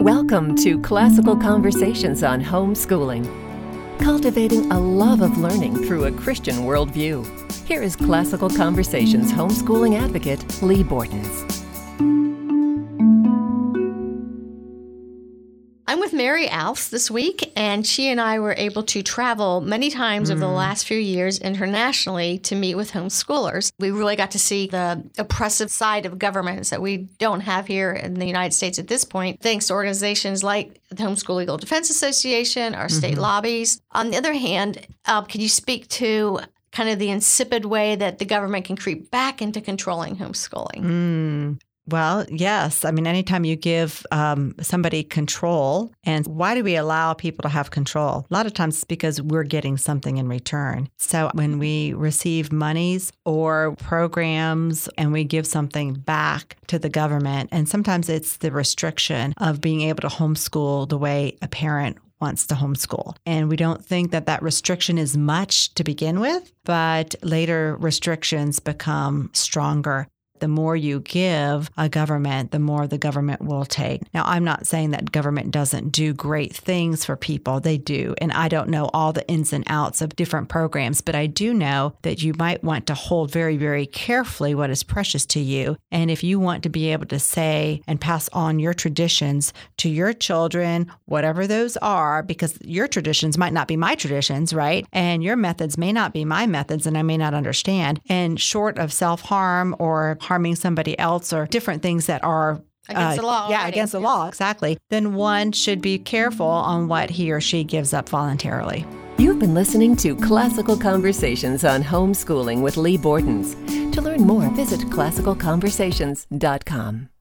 Welcome to Classical Conversations on Homeschooling, cultivating a love of learning through a Christian worldview. Here is Classical Conversations homeschooling advocate Lee Bortons. I'm with Mary Alfs this week, and she and I were able to travel many times over the last few years internationally to meet with homeschoolers. We really got to see the oppressive side of governments that we don't have here in the United States at this point, thanks to organizations like the Homeschool Legal Defense Association, our state lobbies. On the other hand, can you speak to kind of the insipid way that the government can creep back into controlling homeschooling? Well, yes. I mean, anytime you give somebody control, and why do we allow people to have control? A lot of times it's because we're getting something in return. So when we receive monies or programs and we give something back to the government, and sometimes it's the restriction of being able to homeschool the way a parent wants to homeschool. And we don't think that that restriction is much to begin with, but later restrictions become stronger. The more you give a government, the more the government will take. Now, I'm not saying that government doesn't do great things for people. They do. And I don't know all the ins and outs of different programs, but I do know that you might want to hold very, very carefully what is precious to you. And if you want to be able to say and pass on your traditions to your children, whatever those are, because your traditions might not be my traditions, right? And your methods may not be my methods, and I may not understand. And short of self-harm or harming somebody else or different things that are Against the law. Yeah, against the law, exactly. Then one should be careful on what he or she gives up voluntarily. You've been listening to Classical Conversations on Homeschooling with Lee Bortons. To learn more, visit classicalconversations.com.